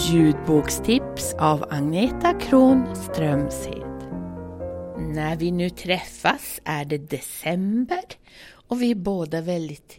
Ljudbokstips av Agneta Kron Strömshed. När vi nu träffas är det december och vi är båda väldigt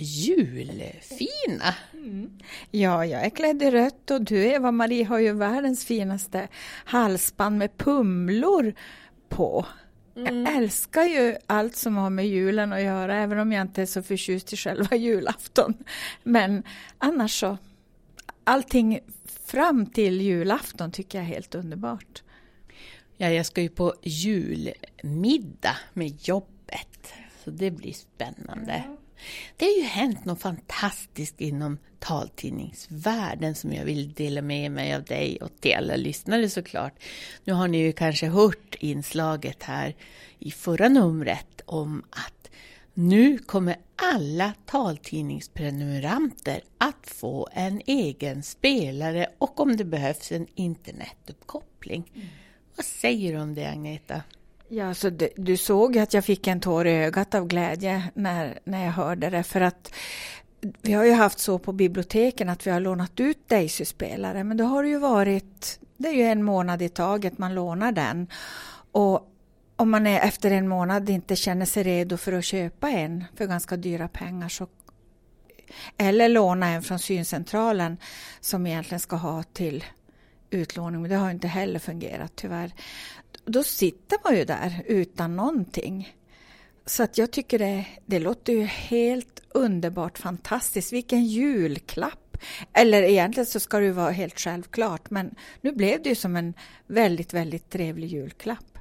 julfina. Ja, jag är klädd i rött och du, Eva-Marie, har ju världens finaste halsband med pumlor på. Jag älskar ju allt som har med julen att göra, även om jag inte är så förtjust i själva julafton. Men annars så, allting fram till julafton tycker jag är helt underbart. Ja, jag ska ju på julmiddag med jobbet, så det blir spännande. Det har ju hänt något fantastiskt inom taltidningsvärlden som jag vill dela med mig av dig och till alla lyssnare såklart. Nu har ni ju kanske hört inslaget här i förra numret om att nu kommer alla taltidningsprenumeranter att få en egen spelare och om det behövs en internetuppkoppling. Vad säger du om det, Agneta? Ja, så du såg att jag fick en tår i ögat av glädje när jag hörde det. För att vi har ju haft så på biblioteken att vi har lånat ut Daisy-spelare. Men då har det ju varit, det är ju en månad i taget man lånar den. Och om man efter en månad inte känner sig redo för att köpa en för ganska dyra pengar så, eller låna en från syncentralen som egentligen ska ha till utlåning, men det har inte heller fungerat tyvärr. Då sitter man ju där utan någonting. Så att jag tycker det låter ju helt underbart fantastiskt. Vilken julklapp. Eller egentligen så ska det ju vara helt självklart, men nu blev det ju som en väldigt, väldigt trevlig julklapp.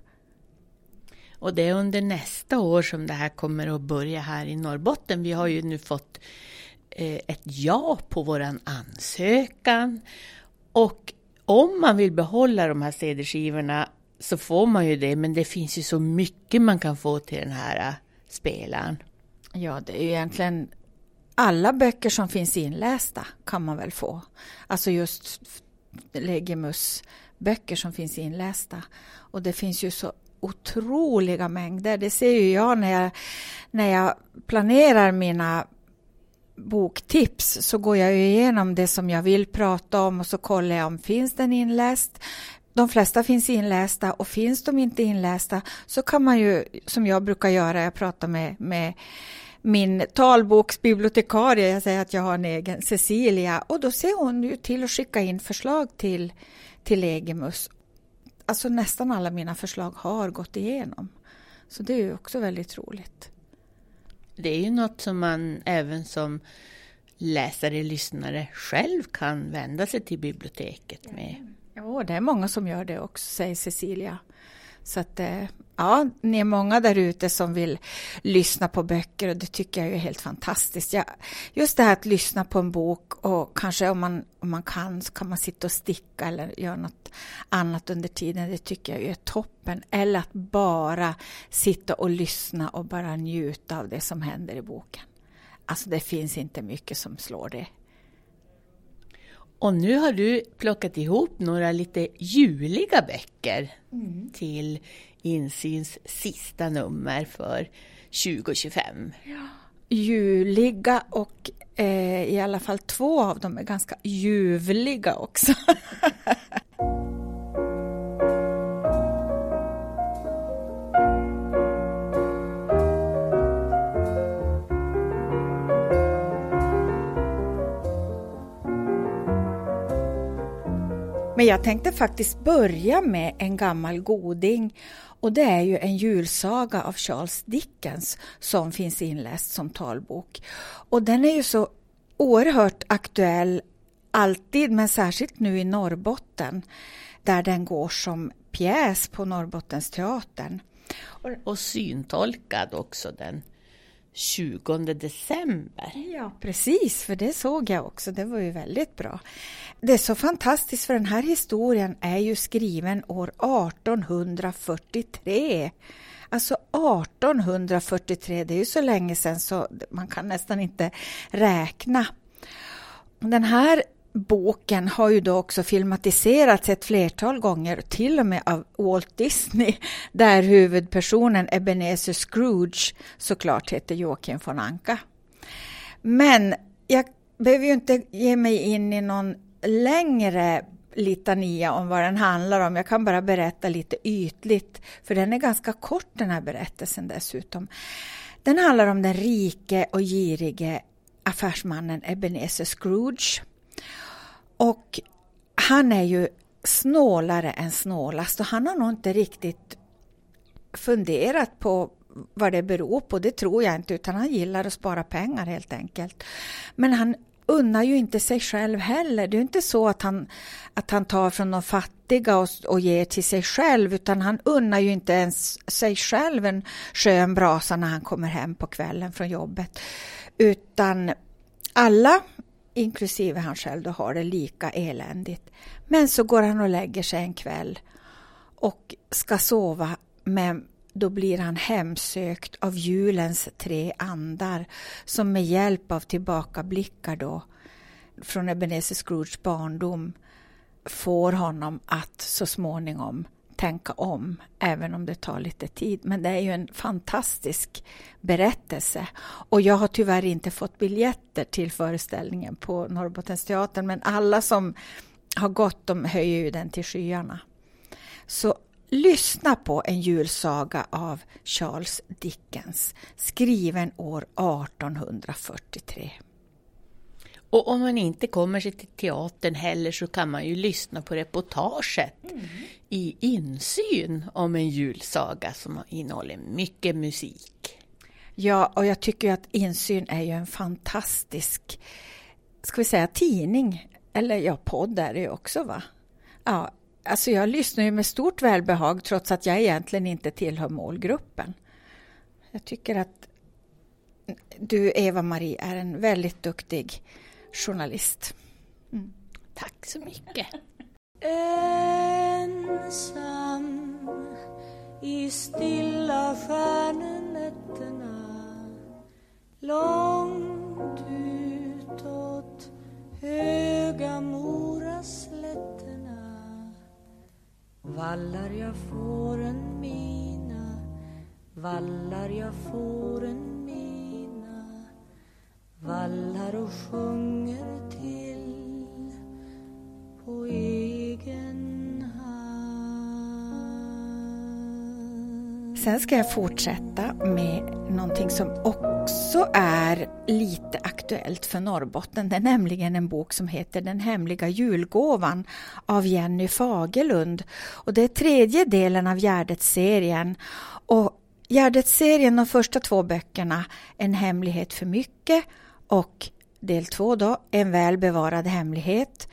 Och det är under nästa år som det här kommer att börja här i Norrbotten. Vi har ju nu fått ett ja på våran ansökan. Och om man vill behålla de här CD-skivorna så får man ju det. Men det finns ju så mycket man kan få till den här spelaren. Ja, det är ju egentligen alla böcker som finns inlästa kan man väl få. Alltså just Legimus böcker som finns inlästa. Och det finns ju så otroliga mängder. Det ser ju jag när jag planerar mina boktips, så går jag ju igenom det som jag vill prata om och så kollar jag om finns den inläst. De flesta finns inlästa och finns de inte inlästa så kan man ju, som jag brukar göra, jag pratar med min talboksbibliotekarie, jag säger att jag har en egen, Cecilia, och då ser hon ju till att skicka in förslag till Legimus. Alltså nästan alla mina förslag har gått igenom. Så det är ju också väldigt roligt. Det är ju något som man även som läsare, lyssnare själv kan vända sig till biblioteket med. Ja, det är många som gör det också, säger Cecilia. Så att ja, ni är många där ute som vill lyssna på böcker och det tycker jag är helt fantastiskt. Just det här att lyssna på en bok och kanske om man kan så kan man sitta och sticka eller göra något annat under tiden. Det tycker jag är toppen. Eller att bara sitta och lyssna och bara njuta av det som händer i boken. Alltså det finns inte mycket som slår det. Och nu har du plockat ihop några lite juliga böcker till Insyns sista nummer för 2025. Ja. Juliga och i alla fall 2 av dem är ganska ljuvliga också. Men jag tänkte faktiskt börja med en gammal goding och det är ju en julsaga av Charles Dickens som finns inläst som talbok. Och den är ju så oerhört aktuell alltid, men särskilt nu i Norrbotten där den går som pjäs på Norrbottensteatern. Och syntolkad också den 20 december. Ja, precis, för det såg jag också. Det var ju väldigt bra. Det är så fantastiskt för den här historien är ju skriven år 1843. Alltså 1843, det är ju så länge sedan så man kan nästan inte räkna. Den här boken har ju då också filmatiserats ett flertal gånger, till och med av Walt Disney, där huvudpersonen Ebenezer Scrooge såklart heter Joakim von Anka. Men jag behöver ju inte ge mig in i någon längre litania om vad den handlar om. Jag kan bara berätta lite ytligt, för den är ganska kort, den här berättelsen dessutom. Den handlar om den rike och girige affärsmannen Ebenezer Scrooge. Och han är ju snålare än snålast, och han har nog inte riktigt funderat på vad det beror på. Det tror jag inte, utan han gillar att spara pengar helt enkelt. Men han unnar ju inte sig själv heller. Det är inte så att han tar från de fattiga och ger till sig själv, utan han unnar ju inte ens sig själv en skön brasa när han kommer hem på kvällen från jobbet. Utan alla, inklusive han själv, då har det lika eländigt. Men så går han och lägger sig en kväll och ska sova, men då blir han hemsökt av julens 3 andar som med hjälp av tillbakablickar då från Ebenezer Scrooges barndom får honom att så småningom tänka om, även om det tar lite tid. Men det är ju en fantastisk berättelse, och jag har tyvärr inte fått biljetter till föreställningen på Norrbottensteatern, men alla som har gått, de höjer ju den till skyarna. Så lyssna på en julsaga av Charles Dickens, skriven år 1843. Och om man inte kommer sig till teatern heller, så kan man ju lyssna på reportaget i Insyn om en julsaga som innehåller mycket musik. Ja, och jag tycker att Insyn är ju en fantastisk, ska vi säga, tidning. Eller ja, podd är det ju också, va? Ja, alltså jag lyssnar ju med stort välbehag, trots att jag egentligen inte tillhör målgruppen. Jag tycker att du, Eva-Marie, är en väldigt duktig journalist. Tack så mycket. Ensam i stilla stjärnenätterna, långt utåt höga moraslätterna, vallar jag fåren mina, vallar jag fåren mina, vallar och sjunger till på egen hand. Sen ska jag fortsätta med någonting som också är lite aktuellt för Norrbotten. Det är nämligen en bok som heter Den hemliga julgåvan av Jenny Fagerlund. Och det är 3:e delen av Gärdet-serien. Och Gärdet-serien, de första 2 böckerna, En hemlighet för mycket, och del 2 då, En väl bevarad hemlighet.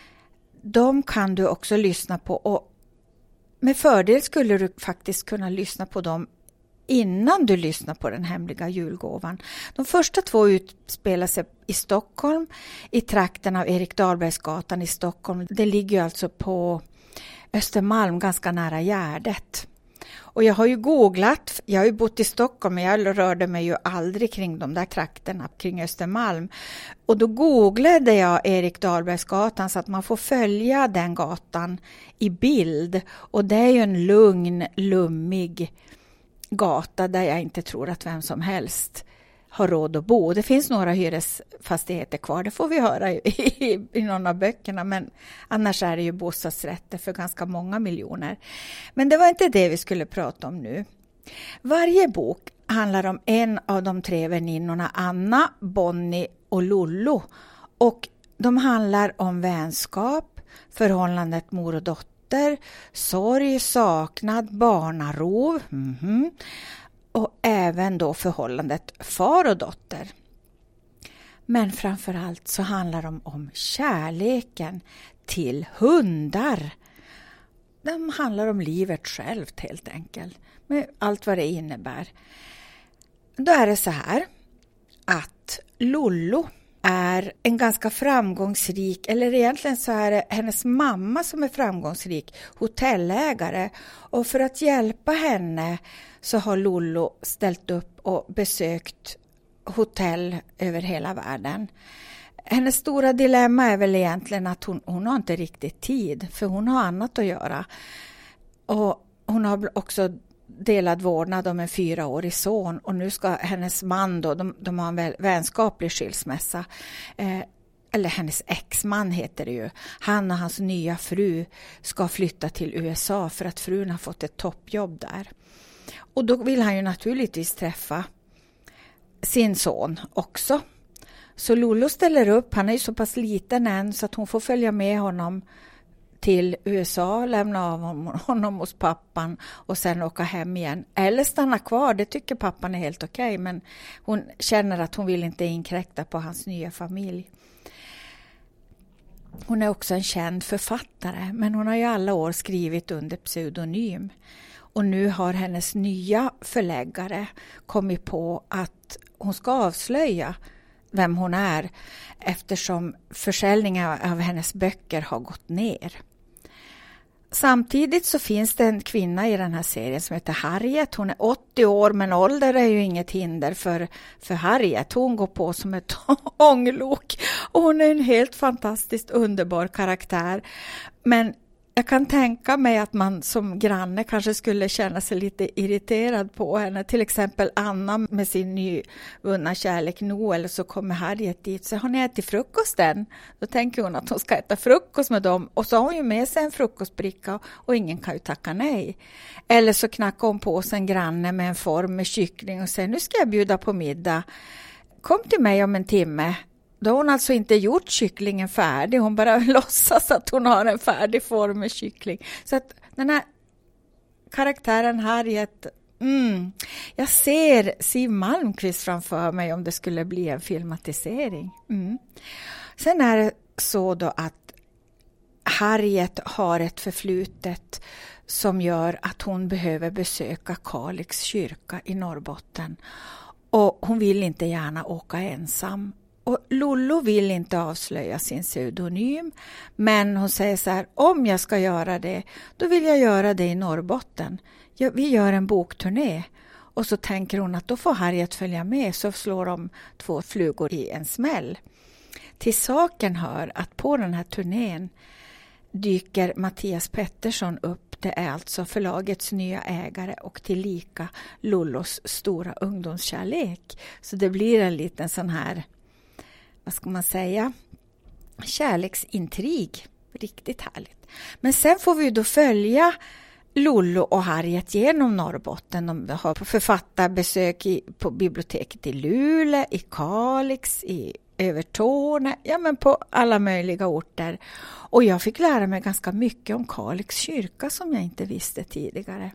De kan du också lyssna på, och med fördel skulle du faktiskt kunna lyssna på dem innan du lyssnar på Den hemliga julgåvan. De första 2 utspelar sig i Stockholm, i trakten av Erik Dahlbergsgatan i Stockholm. Det ligger alltså på Östermalm, ganska nära Gärdet. Och jag har ju googlat, jag har ju bott i Stockholm, men jag rörde mig ju aldrig kring de där trakterna kring Östermalm. Och då googlade jag Erik Dahlbergsgatan, så att man får följa den gatan i bild. Och det är ju en lugn, lummig gata där jag inte tror att vem som helst har råd att bo. Det finns några hyresfastigheter kvar, det får vi höra i någon av böckerna, men annars är det ju bostadsrätter för ganska många miljoner. Men det var inte det vi skulle prata om nu. Varje bok handlar om en av de 3 väninnorna, Anna, Bonnie och Lollo, och de handlar om vänskap, förhållandet mor och dotter, sorg, saknad, barnarov, och även då förhållandet far och dotter. Men framförallt så handlar de om kärleken till hundar. De handlar om livet självt helt enkelt, med allt vad det innebär. Då är det så här att Lollo är en ganska framgångsrik, eller egentligen så är det hennes mamma som är framgångsrik hotellägare, och för att hjälpa henne så har Lollo ställt upp och besökt hotell över hela världen. Hennes stora dilemma är väl egentligen att hon har inte riktigt tid, för hon har annat att göra. Och hon har också delad vårdnad om en 4-årig son, och nu ska hennes man då, de har en vänskaplig skilsmässa. eller hennes exman heter det ju, han och hans nya fru ska flytta till USA för att frun har fått ett toppjobb där. Och då vill han ju naturligtvis träffa sin son också. Så Lollo ställer upp, han är ju så pass liten än så att hon får följa med honom till USA, lämna av honom hos pappan och sen åka hem igen. Eller stanna kvar, det tycker pappan är helt okej, men hon känner att hon vill inte inkräkta på hans nya familj. Hon är också en känd författare, men hon har ju alla år skrivit under pseudonym. Och nu har hennes nya förläggare kommit på att hon ska avslöja vem hon är eftersom försäljningen av hennes böcker har gått ner. Samtidigt så finns det en kvinna i den här serien som heter Harriet. Hon är 80 år, men ålder är ju inget hinder för Harriet. Hon går på som ett ånglok och hon är en helt fantastiskt underbar karaktär. Men jag kan tänka mig att man som granne kanske skulle känna sig lite irriterad på henne. Till exempel Anna med sin nyvunna kärlek Noel, så kommer Harriet dit. Så har ni ätit frukosten? Då tänker hon att hon ska äta frukost med dem. Och så har hon ju med sig en frukostbricka och ingen kan ju tacka nej. Eller så knackar hon på sig en granne med en form med kyckling och säger nu ska jag bjuda på middag. Kom till mig om en timme. Då har hon alltså inte gjort kycklingen färdig. Hon bara låtsas att hon har en färdig form med kyckling. Så att den här karaktären Harriet... jag ser Siw Malmkvist framför mig om det skulle bli en filmatisering. Sen är det så då att Harriet har ett förflutet som gör att hon behöver besöka Kalix kyrka i Norrbotten. Och hon vill inte gärna åka ensam. Och Lollo vill inte avslöja sin pseudonym, men hon säger så här, om jag ska göra det, då vill jag göra det i Norrbotten. Vi gör en bokturné. Och så tänker hon att då får Harriet följa med, så slår de 2 flugor i en smäll. Till saken hör att på den här turnén dyker Mattias Pettersson upp. Det är alltså förlagets nya ägare och tillika Lollos stora ungdomskärlek. Så det blir en liten sån här, vad ska man säga, kärleksintrig. Riktigt härligt. Men sen får vi då följa Lollo och Harriet genom Norrbotten. De har författarbesök på biblioteket i Luleå, i Kalix, i Övertorneå, ja men på alla möjliga orter. Och jag fick lära mig ganska mycket om Kalix kyrka som jag inte visste tidigare.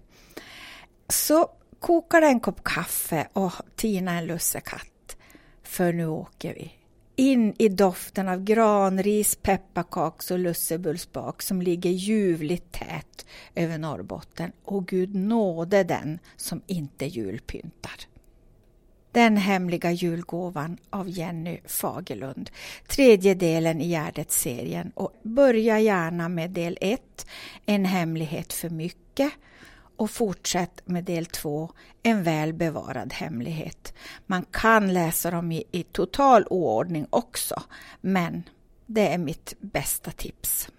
Så kokar en kopp kaffe och tina en lussekatt. För nu åker vi. In i doften av granris, pepparkaks och lussebullsbak som ligger ljuvligt tät över Norrbotten. Och Gud nåde den som inte julpyntar. Den hemliga julgåvan av Jenny Fagerlund. 3:e delen i Gärdet-serien. Och börja gärna med del 1, En hemlighet för mycket. Och fortsätt med del 2, En väl bevarad hemlighet. Man kan läsa dem i total oordning också, men det är mitt bästa tips.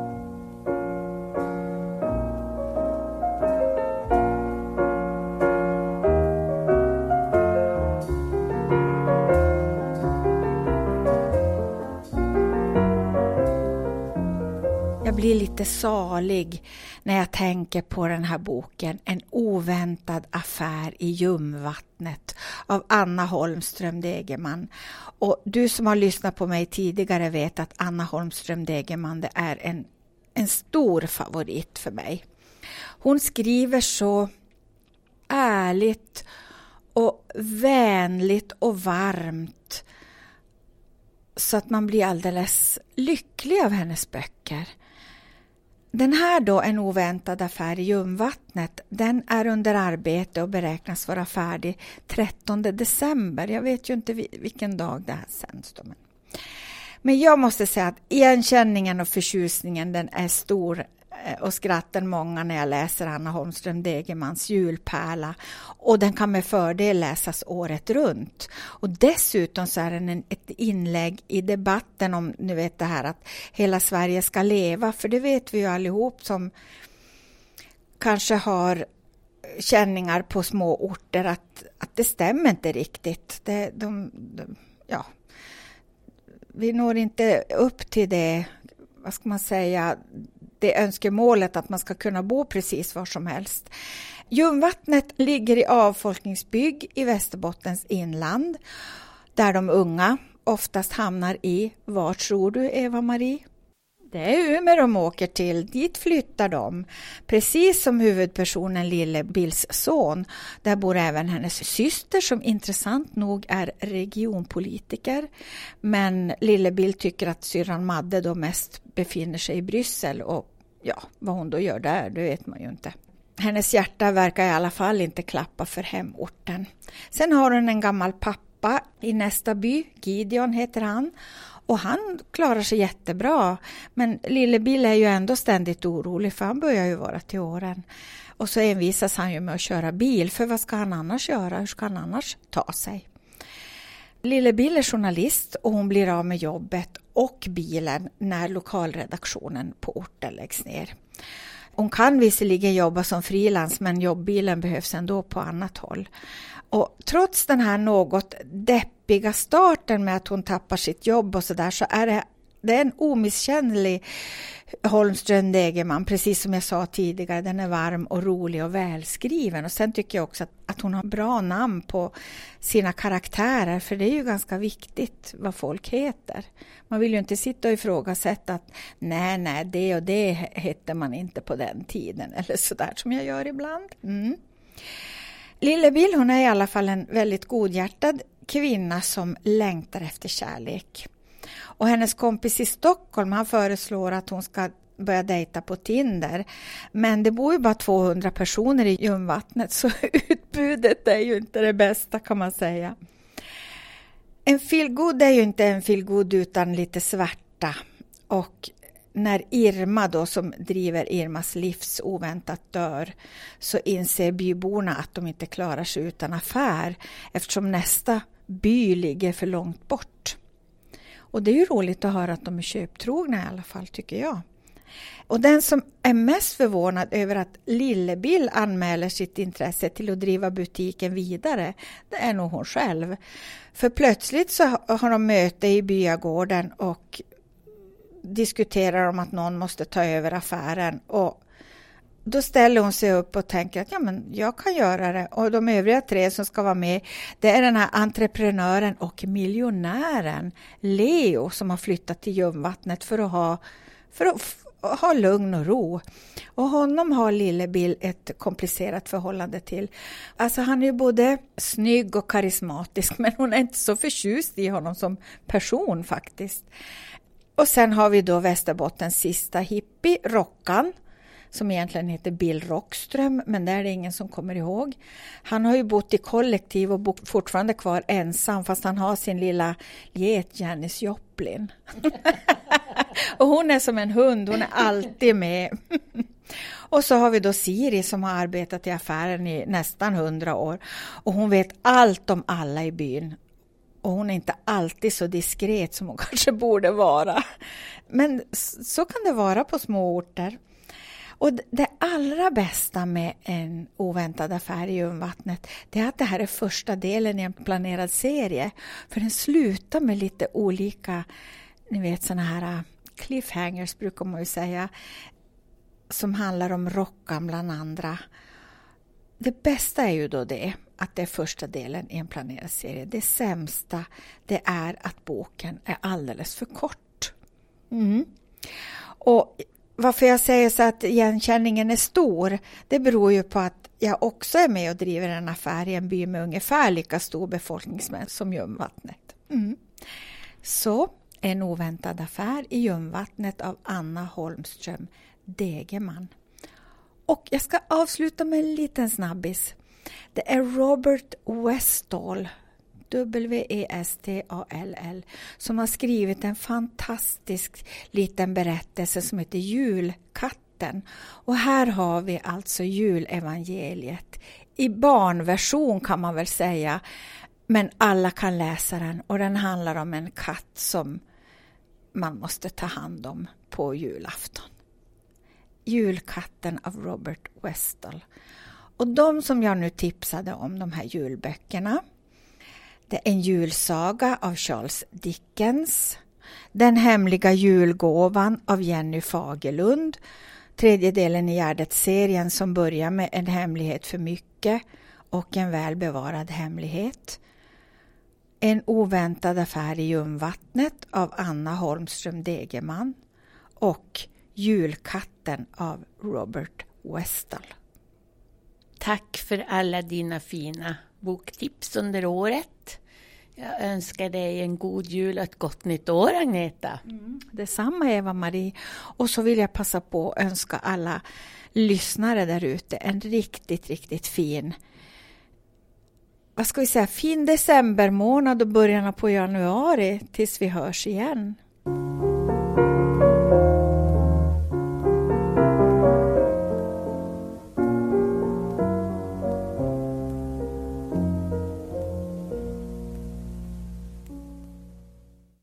Jag blir lite salig när jag tänker på den här boken En oväntad affär i Ljumvattnet av Anna Holmström Degerman. Och du som har lyssnat på mig tidigare vet att Anna Holmström Degerman, det är en stor favorit för mig. Hon skriver så ärligt och vänligt och varmt så att man blir alldeles lycklig av hennes böcker. Den här då, En oväntad affär i Ljumvattnet, den är under arbete och beräknas vara färdig 13 december. Jag vet ju inte vilken dag det här sänds då. Men jag måste säga att igenkänningen och förtjusningen, den är stor och skratten många när jag läser Anna Holmström Degermans Julpärla. Och den kan med fördel läsas året runt. Och dessutom så är den ett inlägg i debatten om, nu vet det här att hela Sverige ska leva. För det vet vi ju allihop som kanske har känningar på små orter att det stämmer inte riktigt. vi når inte upp till det, vad ska man säga, det önskemålet att man ska kunna bo precis var som helst. Ljungvattnet ligger i avfolkningsbygd i Västerbottens inland, där de unga oftast hamnar i. Var tror du, Eva-Marie? Det är Umeå de åker till, dit flyttar de. Precis som huvudpersonen Lille Bills son. Där bor även hennes syster som intressant nog är regionpolitiker. Men Lille Bill tycker att syrran Madde då mest befinner sig i Bryssel. Och ja, vad hon då gör där, det vet man ju inte. Hennes hjärta verkar i alla fall inte klappa för hemorten. Sen har hon en gammal pappa i nästa by, Gideon heter han. Och han klarar sig jättebra. Men Lille Bill är ju ändå ständigt orolig för han börjar ju vara till åren. Och så envisas han ju med att köra bil. För vad ska han annars göra? Hur ska han annars ta sig? Lille Bill är journalist och hon blir av med jobbet och bilen när lokalredaktionen på orten läggs ner. Hon kan visserligen jobba som frilans men jobbbilen behövs ändå på annat håll. Och trots den här något deppiga starten med att hon tappar sitt jobb och sådär så är det är en omisskännlig Holmström Degerman, precis som jag sa tidigare. Den är varm och rolig och välskriven. Och sen tycker jag också att hon har bra namn på sina karaktärer. För det är ju ganska viktigt vad folk heter. Man vill ju inte sitta och ifrågasätta att nej, det och det hette man inte på den tiden. Eller sådär som jag gör ibland. Lille Bill, hon är i alla fall en väldigt godhjärtad kvinna som längtar efter kärlek. Och hennes kompis i Stockholm, han föreslår att hon ska börja dejta på Tinder. Men det bor ju bara 200 personer i Ljungvattnet så utbudet är ju inte det bästa kan man säga. En feelgood är ju inte en feelgood utan lite svärta. Och när Irma då som driver Irmas livs oväntat dör så inser byborna att de inte klarar sig utan affär eftersom nästa by ligger för långt bort. Och det är ju roligt att höra att de är köptrogna i alla fall tycker jag. Och den som är mest förvånad över att Lille Bill anmäler sitt intresse till att driva butiken vidare, det är nog hon själv. För plötsligt så har de möte i byagården och diskuterar om att någon måste ta över affären. Och då ställer hon sig upp och tänker att ja, men jag kan göra det. Och de övriga 3 som ska vara med, det är den här entreprenören och miljonären Leo som har flyttat till Ljungvattnet för att ha lugn och ro. Och honom har Lille Bill ett komplicerat förhållande till. Alltså han är ju både snygg och karismatisk men hon är inte så förtjust i honom som person faktiskt. Och sen har vi då Västerbottens sista hippie, Rockan, som egentligen heter Bill Rockström, men det är det ingen som kommer ihåg. Han har ju bott i kollektiv och bor fortfarande kvar ensam fast han har sin lilla get Janis Joplin. Och hon är som en hund, hon är alltid med. Och så har vi då Siri som har arbetat i affären i nästan 100 år. Och hon vet allt om alla i byn. Och hon är inte alltid så diskret som hon kanske borde vara. Men så kan det vara på små orter. Och det allra bästa med en oväntad affär i Ljungvattnet, det är att det här är första delen i en planerad serie. För den slutar med lite olika, ni vet såna här cliffhangers brukar man ju säga, som handlar om Rockan bland andra. Det bästa är ju då det, att det är första delen i en planerad serie. Det sämsta, det är att boken är alldeles för kort. Och varför jag säger så att igenkänningen är stor, det beror ju på att jag också är med och driver en affär i en by med ungefär lika stor befolkningsmängd som Ljungvattnet. Så en oväntad affär i Ljungvattnet av Anna Holmström Degerman. Och jag ska avsluta med en liten snabbis. Det är Robert Westall, W-E-S-T-A-L-L, som har skrivit en fantastisk liten berättelse som heter Julkatten. Och här har vi alltså julevangeliet. I barnversion kan man väl säga, men alla kan läsa den. Och den handlar om en katt som man måste ta hand om på julafton. Julkatten av Robert Westall. Och de som jag nu tipsade om, de här julböckerna, det är en julsaga av Charles Dickens Den hemliga julgåvan av Jenny Fagerlund. Tredje delen i Gärdet-serien som börjar med En hemlighet för mycket och En välbevarad hemlighet. En oväntad affär i Ljungvattnet av Anna Holmström Degerman. Och Julkatten av Robert Westall. Tack för alla dina fina boktips under året. Jag önskar dig en god jul och ett gott nytt år, Agneta. Detsamma, Eva-Marie. Och så vill jag passa på att önska alla lyssnare där ute en riktigt fin, fin decembermånad och början på januari tills vi hörs igen.